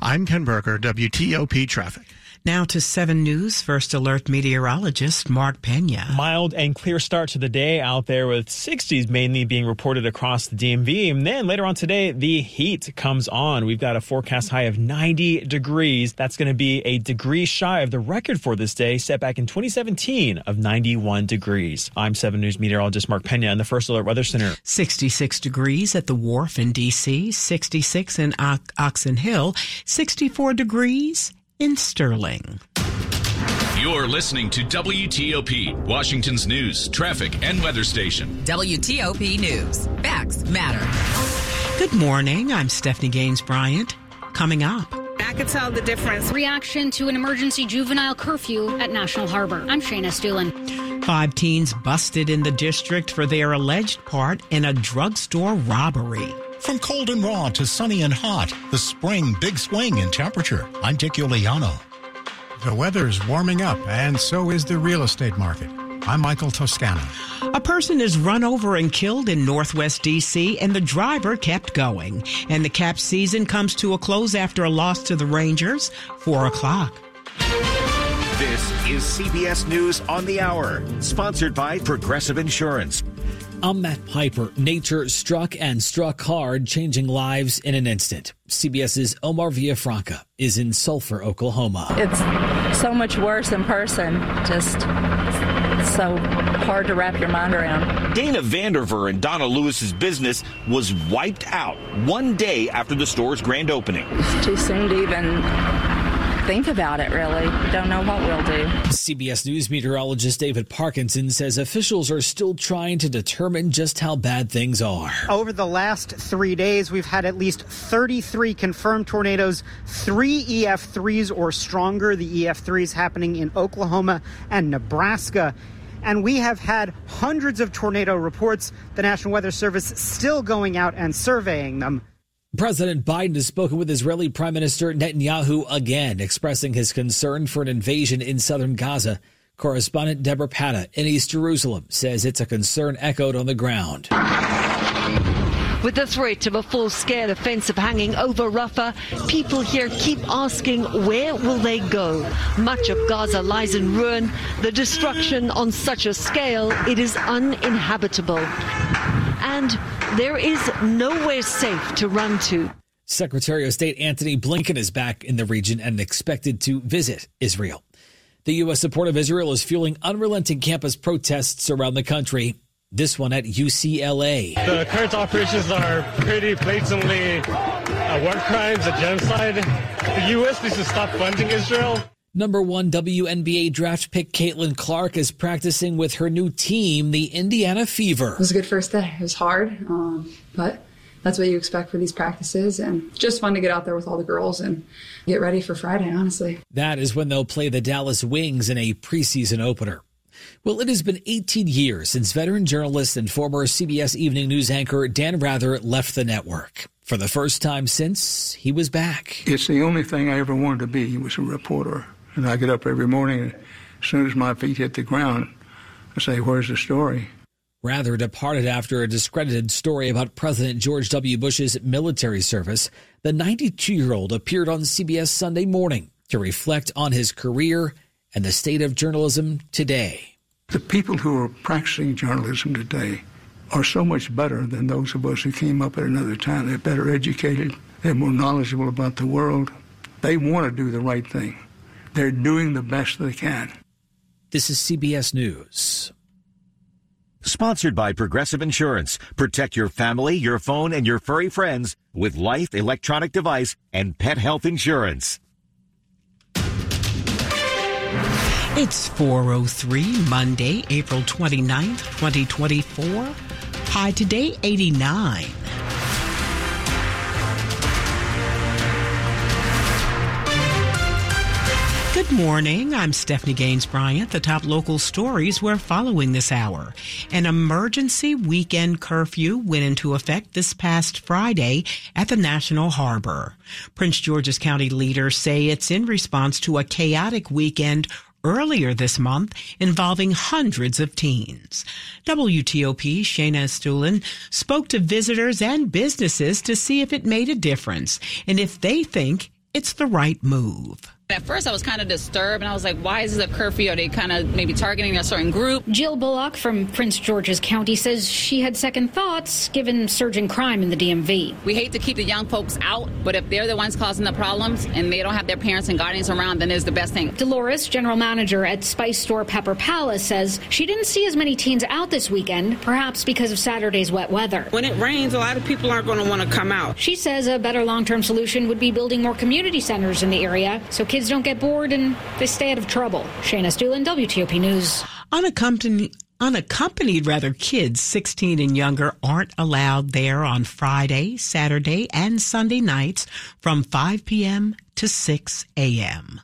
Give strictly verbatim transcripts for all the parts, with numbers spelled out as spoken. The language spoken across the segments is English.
I'm Ken Berger, W T O P Traffic. Now to seven News First Alert meteorologist Mark Pena. Mild and clear start to the day out there with sixties mainly being reported across the D M V. And then later on today, the heat comes on. We've got a forecast high of ninety degrees. That's going to be a degree shy of the record for this day set back in twenty seventeen of ninety-one degrees. I'm seven News meteorologist Mark Pena in the First Alert Weather Center. sixty-six degrees at the Wharf in D C, sixty-six in o- Oxon Hill, sixty-four degrees in Sterling. You're listening to W T O P, Washington's news, traffic, and weather station. W T O P News. Facts matter. Good morning. I'm Stephanie Gaines Bryant. Coming up. I could tell the difference. Reaction to an emergency juvenile curfew at National Harbor. I'm Shayna Stulin. Five teens busted in the district for their alleged part in a drugstore robbery. From cold and raw to sunny and hot, the spring big swing in temperature. I'm Dick Iuliano. The weather's warming up, and so is the real estate market. I'm Michael Toscano. A person is run over and killed in Northwest D C, and the driver kept going. And the Caps season comes to a close after a loss to the Rangers. Four o'clock. This is C B S News on the Hour, sponsored by Progressive Insurance. I'm Matt Piper. Nature struck and struck hard, changing lives in an instant. CBS's Omar Villafranca is in Sulphur, Oklahoma. It's so much worse in person. Just so hard to wrap your mind around. Dana Vanderver and Donna Lewis's business was wiped out one day after the store's grand opening. It's too soon to even think about it, really. Don't know what we'll do. C B S News meteorologist David Parkinson says officials are still trying to determine just how bad things are. Over the last three days, we've had at least thirty-three confirmed tornadoes, three E F threes or stronger. The E F threes happening in Oklahoma and Nebraska. And we have had hundreds of tornado reports. The National Weather Service still going out and surveying them. President Biden has spoken with Israeli Prime Minister Netanyahu again, expressing his concern for an invasion in southern Gaza. Correspondent Deborah Patta in East Jerusalem says it's a concern echoed on the ground. With the threat of a full-scale offensive hanging over Rafah, people here keep asking, where will they go? Much of Gaza lies in ruin. The destruction on such a scale, it is uninhabitable. And there is nowhere safe to run to. Secretary of State Antony Blinken is back in the region and expected to visit Israel. The U S support of Israel is fueling unrelenting campus protests around the country. This one at U C L A. The current operations are pretty blatantly uh, war crimes, a genocide. The U S needs to stop funding Israel. Number one W N B A draft pick Caitlin Clark is practicing with her new team, the Indiana Fever. It was a good first day. It was hard, um, but that's what you expect for these practices, and just fun to get out there with all the girls and get ready for Friday, honestly. That is when they'll play the Dallas Wings in a preseason opener. Well, it has been eighteen years since veteran journalist and former C B S Evening News anchor Dan Rather left the network. For the first time since he was back. It's the only thing I ever wanted to be, was a reporter. And I get up every morning, and as soon as my feet hit the ground, I say, where's the story? Rather departed after a discredited story about President George W. Bush's military service. The ninety-two-year-old appeared on C B S Sunday Morning to reflect on his career and the state of journalism today. The people who are practicing journalism today are so much better than those of us who came up at another time. They're better educated. They're more knowledgeable about the world. They want to do the right thing. They're doing the best they can. This is C B S News. Sponsored by Progressive Insurance. Protect your family, your phone, and your furry friends with life, electronic device, and pet health insurance. It's four oh three, Monday, April twenty-ninth, twenty twenty-four. High today, eighty-nine. Good morning. I'm Stephanie Gaines Bryant. The top local stories we're following this hour. An emergency weekend curfew went into effect this past Friday at the National Harbor. Prince George's County leaders say it's in response to a chaotic weekend earlier this month involving hundreds of teens. W T O P Shayna Stulin spoke to visitors and businesses to see if it made a difference and if they think it's the right move. At first, I was kind of disturbed, and I was like, why is this a curfew? Are they kind of maybe targeting a certain group? Jill Bullock from Prince George's County says she had second thoughts given surging crime in the D M V. We hate to keep the young folks out, but if they're the ones causing the problems and they don't have their parents and guardians around, then it's the best thing. Dolores, general manager at Spice Store Pepper Palace, says she didn't see as many teens out this weekend, perhaps because of Saturday's wet weather. When it rains, a lot of people aren't going to want to come out. She says a better long-term solution would be building more community centers in the area so kids don't get bored and they stay out of trouble. Shayna Stulin, W T O P News. Unaccompanied, unaccompanied rather, kids sixteen and younger aren't allowed there on Friday, Saturday, and Sunday nights from five p.m. to six a.m.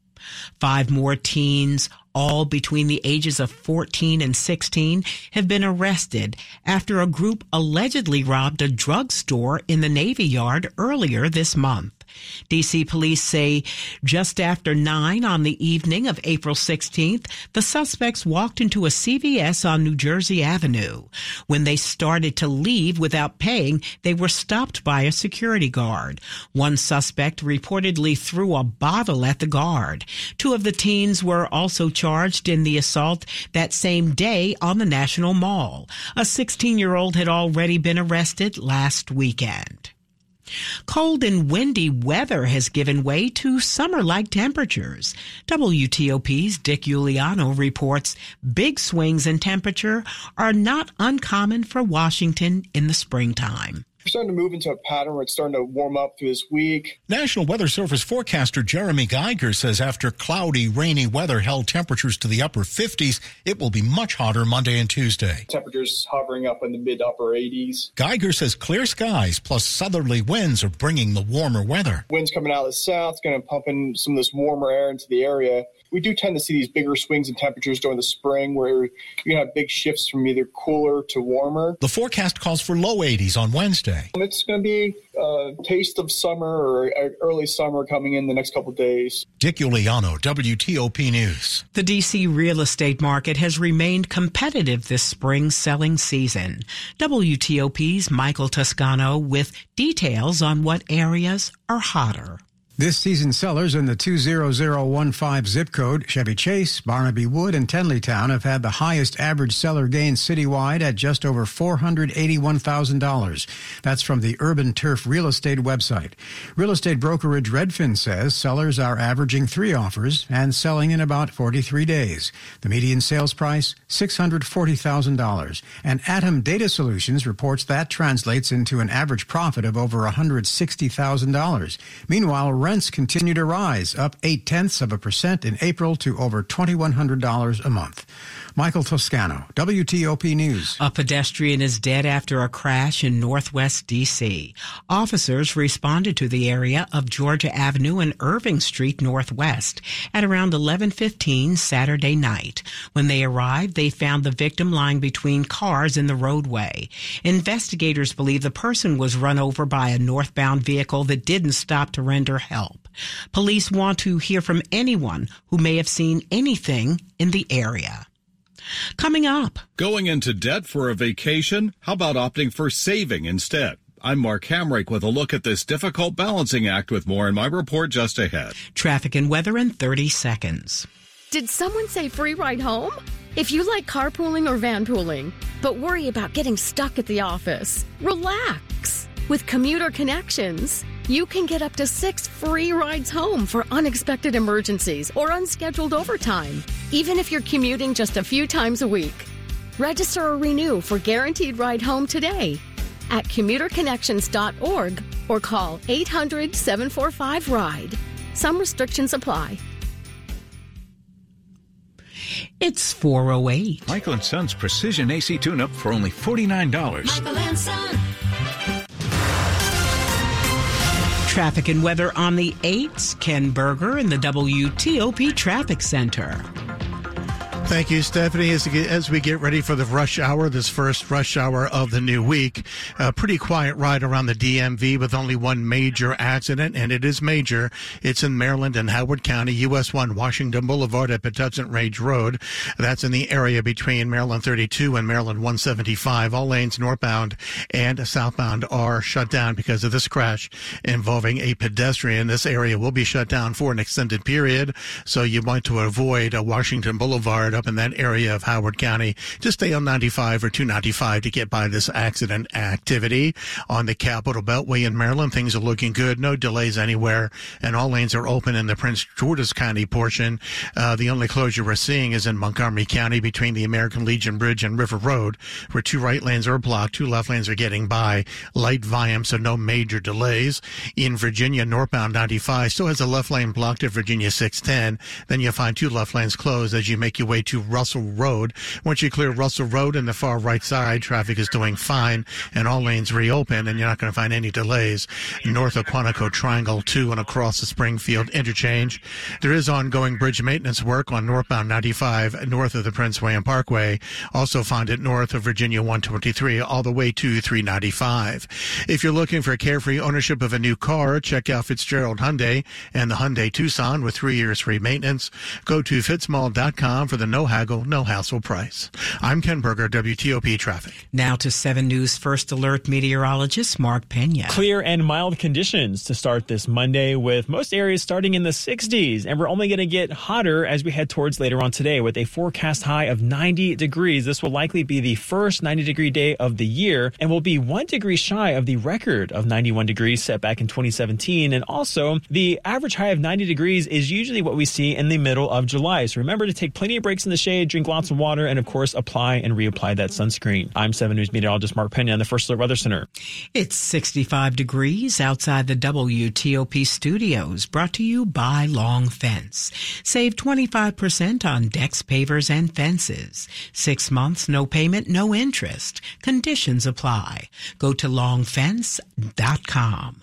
Five more teens, all between the ages of fourteen and sixteen, have been arrested after a group allegedly robbed a drugstore in the Navy Yard earlier this month. D C police say just after nine on the evening of April sixteenth, the suspects walked into a C V S on New Jersey Avenue. When they started to leave without paying, they were stopped by a security guard. One suspect reportedly threw a bottle at the guard. Two of the teens were also charged in the assault that same day on the National Mall. A sixteen-year-old had already been arrested last weekend. Cold and windy weather has given way to summer-like temperatures. W T O P's Dick Uliano reports big swings in temperature are not uncommon for Washington in the springtime. We're starting to move into a pattern where it's starting to warm up through this week. National Weather Service forecaster Jeremy Geiger says after cloudy, rainy weather held temperatures to the upper fifties, it will be much hotter Monday and Tuesday. Temperatures hovering up in the mid-upper eighties. Geiger says clear skies plus southerly winds are bringing the warmer weather. Winds coming out of the south, going to pump in some of this warmer air into the area. We do tend to see these bigger swings in temperatures during the spring where you're going to have big shifts from either cooler to warmer. The forecast calls for low eighties on Wednesday. It's going to be a taste of summer or early summer coming in the next couple of days. Dick Uliano, W T O P News. The D C real estate market has remained competitive this spring selling season. W T O P's Michael Toscano with details on what areas are hotter. This season's sellers in the two zero zero one five zip code, Chevy Chase, Barnaby Wood, and Tenleytown have had the highest average seller gain citywide at just over four hundred eighty-one thousand dollars. That's from the Urban Turf Real Estate website. Real estate brokerage Redfin says sellers are averaging three offers and selling in about forty-three days. The median sales price, six hundred forty thousand dollars. And Atom Data Solutions reports that translates into an average profit of over one hundred sixty thousand dollars. Meanwhile, rents continue to rise, up eight-tenths of a percent in April to over twenty-one hundred dollars a month. Michael Toscano, W T O P News. A pedestrian is dead after a crash in northwest D C. Officers responded to the area of Georgia Avenue and Irving Street Northwest at around eleven fifteen Saturday night. When they arrived, they found the victim lying between cars in the roadway. Investigators believe the person was run over by a northbound vehicle that didn't stop to render help. Police want to hear from anyone who may have seen anything in the area. Coming up. Going into debt for a vacation? How about opting for saving instead? I'm Mark Hamrick with a look at this difficult balancing act with more in my report just ahead. Traffic and weather in thirty seconds. Did someone say free ride home? If you like carpooling or vanpooling, but worry about getting stuck at the office, relax. With Commuter Connections, you can get up to six free rides home for unexpected emergencies or unscheduled overtime, even if you're commuting just a few times a week. Register or renew for Guaranteed Ride Home today at commuter connections dot org or call eight hundred, seven four five, RIDE. Some restrictions apply. It's four oh eight. Michael and Son's Precision A C Tune-Up for only forty-nine dollars. Michael and Son. Traffic and weather on the eights. Ken Berger in the W T O P Traffic Center. Thank you, Stephanie. As, as we get ready for the rush hour, this first rush hour of the new week, a pretty quiet ride around the D M V with only one major accident, and it is major. It's in Maryland and Howard County, U S one Washington Boulevard at Patuxent Range Road. That's in the area between Maryland thirty-two and Maryland one seventy-five. All lanes northbound and southbound are shut down because of this crash involving a pedestrian. This area will be shut down for an extended period, so you want to avoid a Washington Boulevard up in that area of Howard County. Just stay on ninety-five or two ninety-five to get by this accident activity. On the Capitol Beltway in Maryland, things are looking good. No delays anywhere, and all lanes are open in the Prince George's County portion. Uh, the only closure we're seeing is in Montgomery County between the American Legion Bridge and River Road, where two right lanes are blocked, two left lanes are getting by. Light volume, so no major delays. In Virginia, northbound ninety-five still has a left lane blocked at Virginia six ten. Then you'll find two left lanes closed as you make your way to Russell Road. Once you clear Russell Road in the far right side, traffic is doing fine and all lanes reopen, and you're not going to find any delays north of Quantico Triangle two and across the Springfield interchange. There is ongoing bridge maintenance work on northbound ninety-five north of the Prince William Parkway. Also find it north of Virginia one twenty-three all the way to three ninety-five. If you're looking for carefree ownership of a new car, check out Fitzgerald Hyundai and the Hyundai Tucson with three years free maintenance. Go to fitzmall dot com for the no haggle, no hassle price. I'm Ken Berger, W T O P Traffic. Now to seven News First Alert meteorologist Mark Pena. Clear and mild conditions to start this Monday, with most areas starting in the sixties, and we're only going to get hotter as we head towards later on today with a forecast high of ninety degrees. This will likely be the first ninety degree day of the year and will be one degree shy of the record of ninety-one degrees set back in twenty seventeen. And also, the average high of ninety degrees is usually what we see in the middle of July. So remember to take plenty of breaks in the shade, drink lots of water, and of course, apply and reapply that sunscreen. I'm seven News meteorologist Mark Pena on the First Alert Weather Center. It's sixty-five degrees outside the W T O P studios, brought to you by Long Fence. Save twenty-five percent on decks, pavers, and fences. Six months, no payment, no interest. Conditions apply. Go to long fence dot com.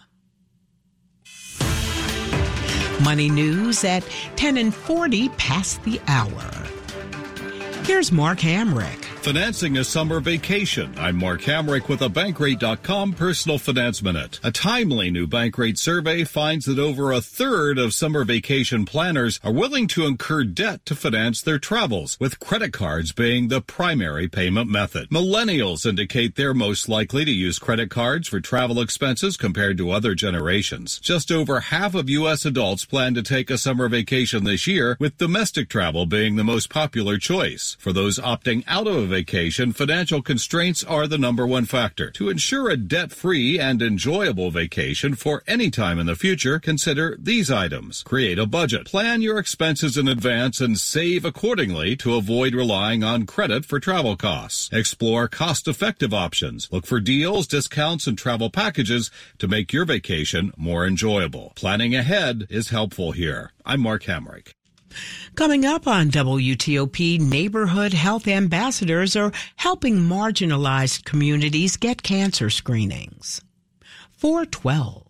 Money news at ten and forty past the hour. Here's Mark Hamrick. Financing a summer vacation. I'm Mark Hamrick with a Bankrate dot com Personal Finance Minute. A timely new Bankrate survey finds that over a third of summer vacation planners are willing to incur debt to finance their travels, with credit cards being the primary payment method. Millennials indicate they're most likely to use credit cards for travel expenses compared to other generations. Just over half of U S adults plan to take a summer vacation this year, with domestic travel being the most popular choice. For those opting out of a vacation, financial constraints are the number one factor. To ensure a debt-free and enjoyable vacation for any time in the future, consider these items. Create a budget. Plan your expenses in advance and save accordingly to avoid relying on credit for travel costs. Explore cost-effective options. Look for deals, discounts, and travel packages to make your vacation more enjoyable. Planning ahead is helpful here. I'm Mark Hamrick. Coming up on W T O P, neighborhood health ambassadors are helping marginalized communities get cancer screenings. four twelve.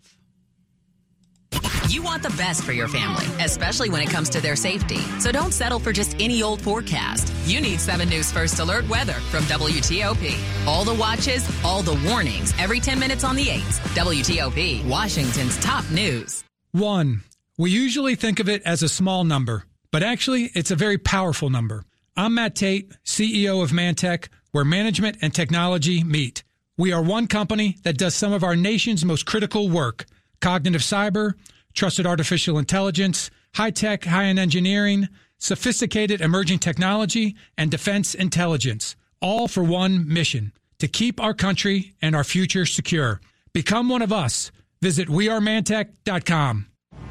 You want the best for your family, especially when it comes to their safety. So don't settle for just any old forecast. You need seven News First Alert weather from W T O P. All the watches, all the warnings, every ten minutes on the eights. W T O P, Washington's top news. One, we usually think of it as a small number, but actually it's a very powerful number. I'm Matt Tate, C E O of Mantech, where management and technology meet. We are one company that does some of our nation's most critical work: cognitive cyber, trusted artificial intelligence, high-tech, high-end engineering, sophisticated emerging technology, and defense intelligence, all for one mission: to keep our country and our future secure. Become one of us. Visit we are mantech dot com.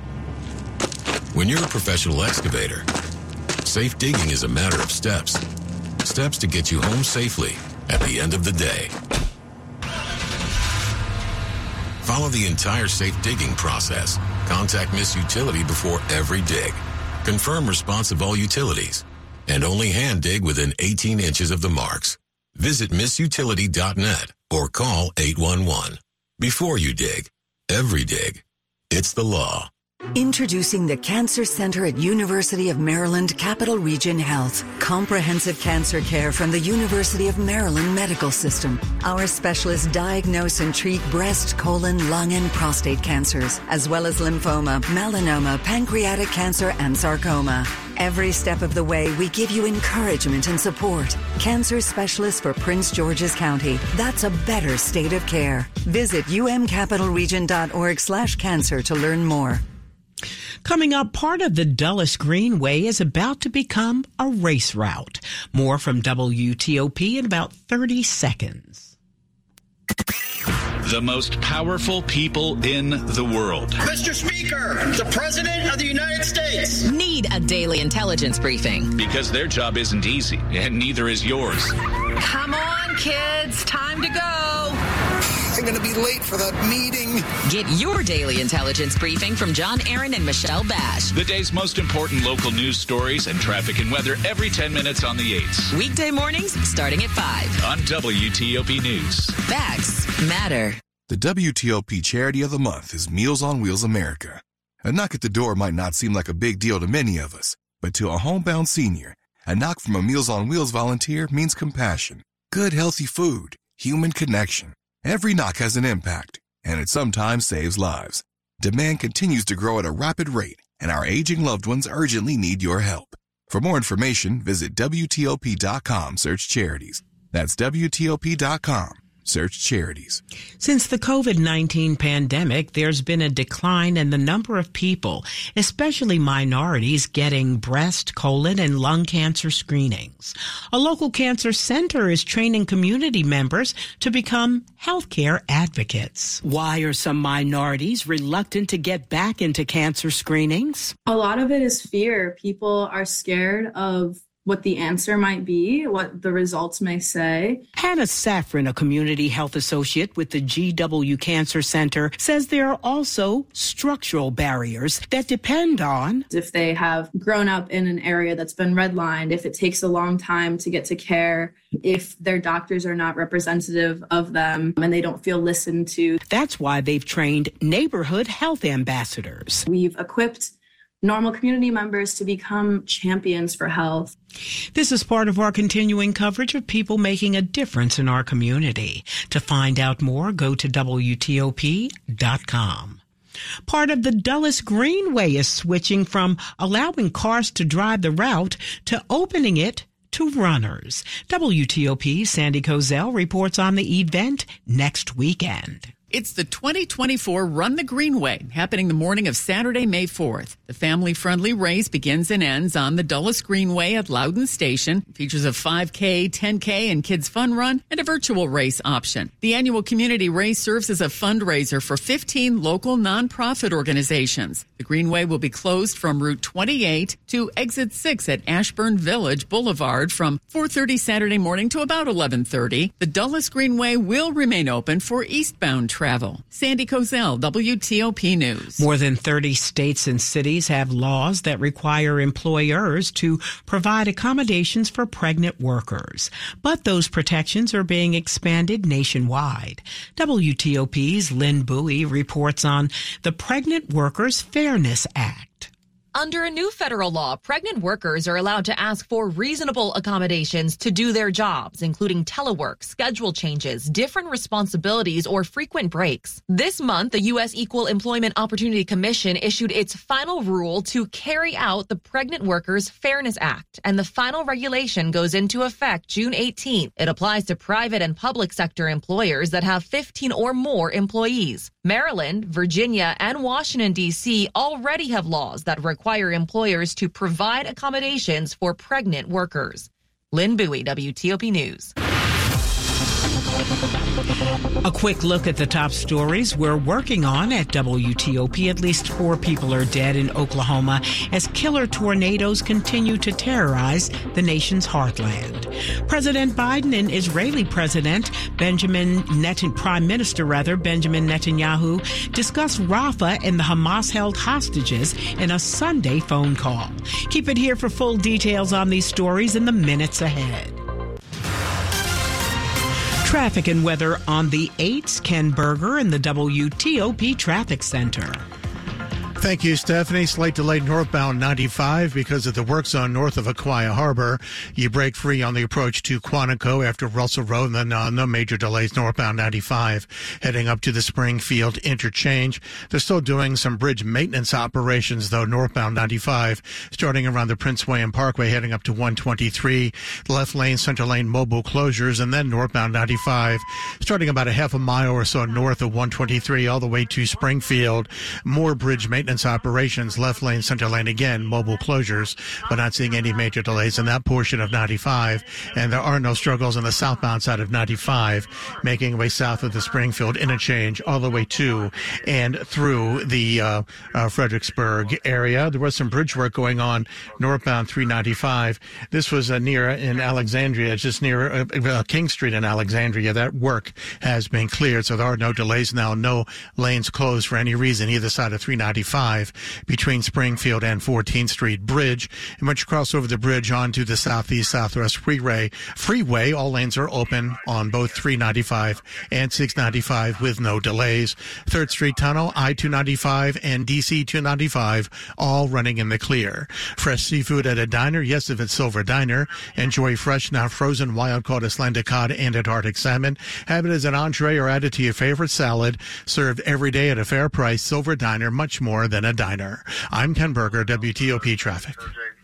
When you're a professional excavator, safe digging is a matter of steps. Steps to get you home safely at the end of the day. Follow the entire safe digging process. Contact Miss Utility before every dig. Confirm response of all utilities. And only hand dig within eighteen inches of the marks. Visit miss utility dot net or call eight one one. Before you dig, every dig, it's the law. Introducing the Cancer Center at University of Maryland Capital Region Health. Comprehensive cancer care from the University of Maryland Medical System. Our specialists diagnose and treat breast, colon, lung, and prostate cancers, as well as lymphoma, melanoma, pancreatic cancer, and sarcoma. Every step of the way, we give you encouragement and support. Cancer specialists for Prince George's County. That's a better state of care. Visit umcapitalregion.org slash cancer to learn more. Coming up, part of the Dulles Greenway is about to become a race route. More from W T O P in about thirty seconds. The most powerful people in the world. Mister Speaker, the President of the United States. Need a daily intelligence briefing. Because their job isn't easy, and neither is yours. Come on, kids. Time to go. I'm going to be late for that meeting. Get your daily intelligence briefing from John Aaron and Michelle Bash. The day's most important local news stories and traffic and weather every ten minutes on the eights. Weekday mornings starting at five. On W T O P News. Facts matter. The W T O P Charity of the Month is Meals on Wheels America. A knock at the door might not seem like a big deal to many of us, but to a homebound senior, a knock from a Meals on Wheels volunteer means compassion, good healthy food, human connection. Every knock has an impact, and it sometimes saves lives. Demand continues to grow at a rapid rate, and our aging loved ones urgently need your help. For more information, visit W T O P dot com, search charities. That's W T O P dot com. Search charities. Since the COVID nineteen pandemic, there's been a decline in the number of people, especially minorities, getting breast, colon, and lung cancer screenings. A local cancer center is training community members to become healthcare advocates. Why are some minorities reluctant to get back into cancer screenings? A lot of it is fear. People are scared of what the answer might be, what the results may say. Hannah Safran, a community health associate with the G W Cancer Center, says there are also structural barriers that depend on if they have grown up in an area that's been redlined, if it takes a long time to get to care, if their doctors are not representative of them and they don't feel listened to. That's why they've trained neighborhood health ambassadors. We've equipped normal community members to become champions for health. This is part of our continuing coverage of people making a difference in our community. To find out more, go to W T O P dot com. Part of the Dulles Greenway is switching from allowing cars to drive the route to opening it to runners. W T O P Sandy Kozel reports on the event next weekend. It's the twenty twenty-four Run the Greenway, happening the morning of Saturday, May fourth. The family-friendly race begins and ends on the Dulles Greenway at Loudon Station. It features a five K, ten K, and Kids Fun Run, and a virtual race option. The annual community race serves as a fundraiser for fifteen local nonprofit organizations. The Greenway will be closed from Route twenty-eight to Exit six at Ashburn Village Boulevard from four thirty Saturday morning to about eleven thirty. The Dulles Greenway will remain open for eastbound travel. Travel. Sandy Kozel, W T O P News. More than thirty states and cities have laws that require employers to provide accommodations for pregnant workers. But those protections are being expanded nationwide. W T O P's Lynn Bowie reports on the Pregnant Workers Fairness Act. Under a new federal law, pregnant workers are allowed to ask for reasonable accommodations to do their jobs, including telework, schedule changes, different responsibilities, or frequent breaks. This month, the U S Equal Employment Opportunity Commission issued its final rule to carry out the Pregnant Workers Fairness Act, and the final regulation goes into effect June eighteenth. It applies to private and public sector employers that have fifteen or more employees. Maryland, Virginia, and Washington, D C already have laws that require require employers to provide accommodations for pregnant workers. Lynn Bowie, W T O P News. A quick look at the top stories we're working on at W T O P. At least four people are dead in Oklahoma as killer tornadoes continue to terrorize the nation's heartland. President Biden and Israeli President Benjamin Netanyahu, Prime Minister rather, Benjamin Netanyahu, discussed Rafah and the Hamas-held hostages in a Sunday phone call. Keep it here for full details on these stories in the minutes ahead. Traffic and weather on the eights. Ken Berger in the W T O P Traffic Center. Thank you, Stephanie. Slight delay northbound ninety-five because of the work zone north of Aquia Harbor. You break free on the approach to Quantico after Russell Road, and then uh, no major delays northbound ninety-five. Heading up to the Springfield interchange. They're still doing some bridge maintenance operations, though, northbound ninety-five, starting around the Prince William Parkway, heading up to one twenty-three. Left lane, center lane, mobile closures, and then northbound ninety-five, starting about a half a mile or so north of one twenty-three, all the way to Springfield. More bridge maintenance operations, left lane, center lane again, mobile closures, but not seeing any major delays in that portion of ninety-five. And there are no struggles on the southbound side of ninety-five, making way south of the Springfield interchange all the way to and through the uh, uh, Fredericksburg area. There was some bridge work going on northbound three ninety-five. This was uh, near in Alexandria, just near uh, uh, King Street in Alexandria. That work has been cleared, so there are no delays now, no lanes closed for any reason either side of three ninety-five between Springfield and fourteenth Street Bridge. And once you cross over the bridge onto the Southeast Southwest Freeway, freeway, all lanes are open on both three ninety-five and six ninety-five with no delays. third Street Tunnel, I two ninety-five, and D C two ninety-five, all running in the clear. Fresh seafood at a diner, yes, if it's Silver Diner. Enjoy fresh, now frozen, wild-caught Icelandic cod and Antarctic salmon. Have it as an entree or add it to your favorite salad. Served every day at a fair price. Silver Diner, much more than a diner. I'm Ken Berger, W T O P Traffic.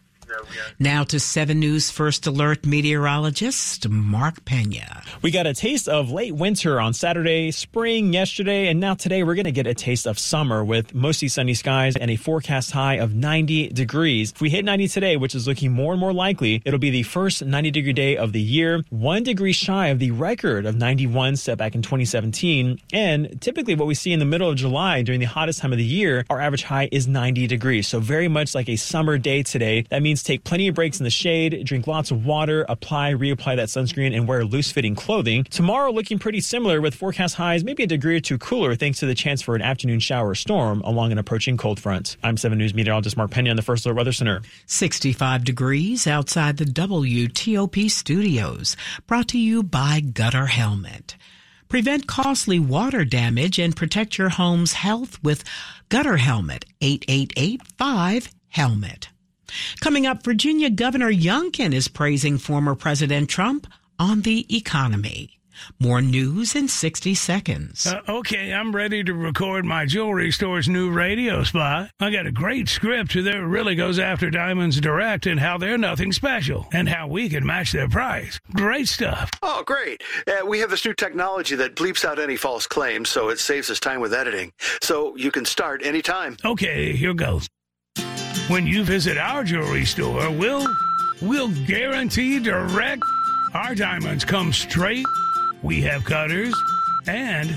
Now to seven News First Alert meteorologist Mark Pena. We got a taste of late winter on Saturday, spring yesterday, and now today we're going to get a taste of summer with mostly sunny skies and a forecast high of ninety degrees. If we hit ninety today, which is looking more and more likely, it'll be the first ninety degree day of the year, one degree shy of the record of ninety-one set back in twenty seventeen. And typically what we see in the middle of July during the hottest time of the year, our average high is ninety degrees. So very much like a summer day today. That means take plenty of breaks in the shade, drink lots of water, apply, reapply that sunscreen, and wear loose-fitting clothing. Tomorrow looking pretty similar with forecast highs maybe a degree or two cooler thanks to the chance for an afternoon shower or storm along an approaching cold front. I'm seven News meteorologist Mark Pena on the First Alert Weather Center. sixty-five degrees outside the W T O P studios. Brought to you by Gutter Helmet. Prevent costly water damage and protect your home's health with Gutter Helmet. eight eight eight five HELMET. Coming up, Virginia Governor Youngkin is praising former President Trump on the economy. More news in sixty seconds. Uh, okay, I'm ready to record my jewelry store's new radio spot. I got a great script that really goes after Diamonds Direct and how they're nothing special and how we can match their price. Great stuff. Oh, great. Uh, we have this new technology that bleeps out any false claims, so it saves us time with editing. So you can start anytime. Okay, here goes. When you visit our jewelry store, we'll we'll guarantee direct. Our diamonds come straight. We have cutters. And,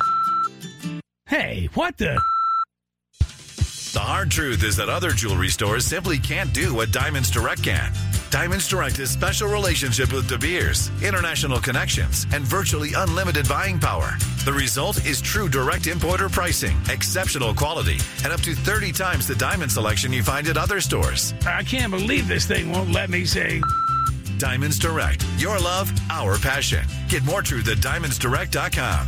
hey, what the? The hard truth is that other jewelry stores simply can't do what Diamonds Direct can. Diamonds Direct has special relationship with De Beers, international connections, and virtually unlimited buying power. The result is true direct importer pricing, exceptional quality, and up to thirty times the diamond selection you find at other stores. I can't believe this thing won't let me say. Diamonds Direct. Your love, our passion. Get more truth at diamonds direct dot com.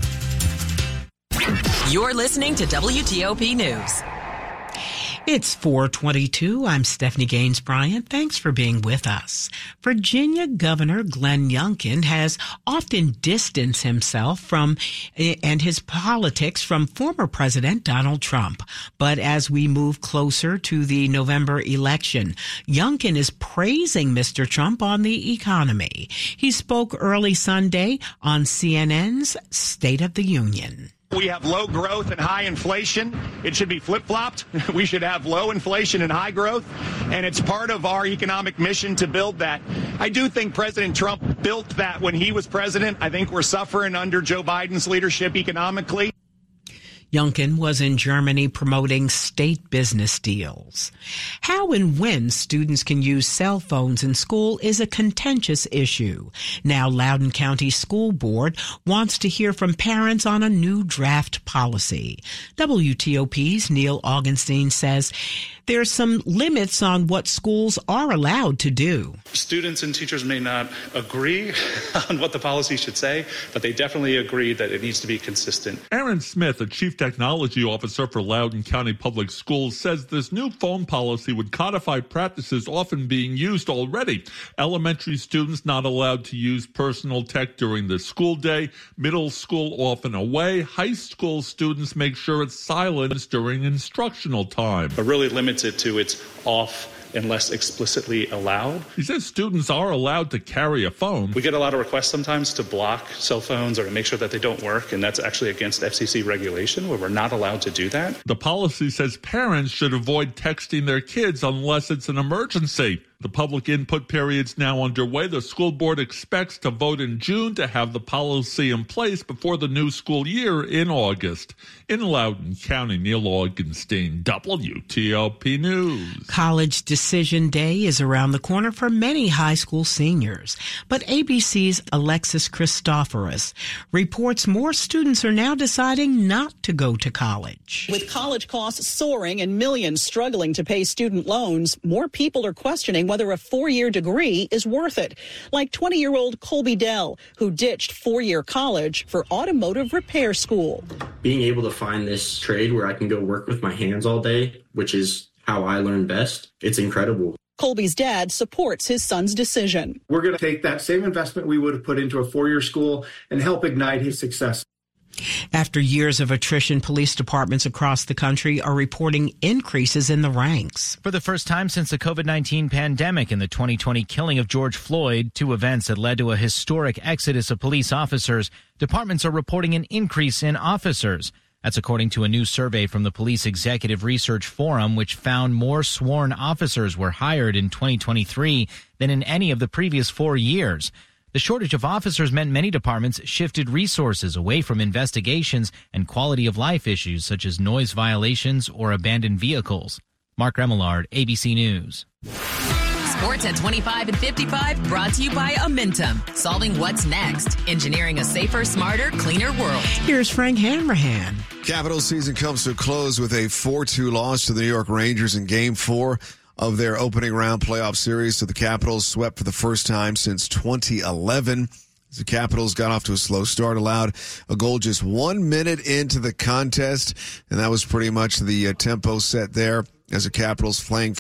You're listening to W T O P News. It's four twenty-two. I'm Stephanie Gaines Bryant. Thanks for being with us. Virginia Governor Glenn Youngkin has often distanced himself from and his politics from former President Donald Trump. But as we move closer to the November election, Youngkin is praising Mister Trump on the economy. He spoke early Sunday on C N N's State of the Union. We have low growth and high inflation. It should be flip-flopped. We should have low inflation and high growth, and it's part of our economic mission to build that. I do think President Trump built that when he was president. I think we're suffering under Joe Biden's leadership economically. Youngkin was in Germany promoting state business deals. How and when students can use cell phones in school is a contentious issue. Now Loudoun County School Board wants to hear from parents on a new draft policy. W T O P's Neil Augenstein says there's some limits on what schools are allowed to do. Students and teachers may not agree on what the policy should say, but they definitely agree that it needs to be consistent. Aaron Smith, a chief technology officer for Loudoun County Public Schools, says this new phone policy would codify practices often being used already. Elementary students not allowed to use personal tech during the school day, middle school often away, high school students make sure it's silent during instructional time. But really limits it to it's off unless explicitly allowed. He says students are allowed to carry a phone. We get a lot of requests sometimes to block cell phones or to make sure that they don't work, and that's actually against F C C regulation where we're not allowed to do that. The policy says parents should avoid texting their kids unless it's an emergency. The public input period's now underway. The school board expects to vote in June to have the policy in place before the new school year in August. In Loudoun County, Neil Augenstein, W T O P News. College Decision Day is around the corner for many high school seniors. But A B C's Alexis Christoforous reports more students are now deciding not to go to college. With college costs soaring and millions struggling to pay student loans, more people are questioning whether a four-year degree is worth it. Like twenty-year-old Colby Dell, who ditched four-year college for automotive repair school. Being able to find this trade where I can go work with my hands all day, which is how I learn best, it's incredible. Colby's dad supports his son's decision. We're going to take that same investment we would have put into a four-year school and help ignite his success. After years of attrition, police departments across the country are reporting increases in the ranks. For the first time since the COVID nineteen pandemic and the twenty twenty killing of George Floyd, two events that led to a historic exodus of police officers, departments are reporting an increase in officers. That's according to a new survey from the Police Executive Research Forum, which found more sworn officers were hired in twenty twenty-three than in any of the previous four years. The shortage of officers meant many departments shifted resources away from investigations and quality of life issues such as noise violations or abandoned vehicles. Mark Remillard, A B C News. Sports at twenty-five and fifty-five, brought to you by Amentum. Solving what's next. Engineering a safer, smarter, cleaner world. Here's Frank Hanrahan. Capitals season comes to a close with a four two loss to the New York Rangers in Game four of their opening round playoff series. So the Capitals swept for the first time since twenty eleven. The Capitals got off to a slow start, allowed a goal just one minute into the contest, and that was pretty much the uh, tempo set there as the Capitals playing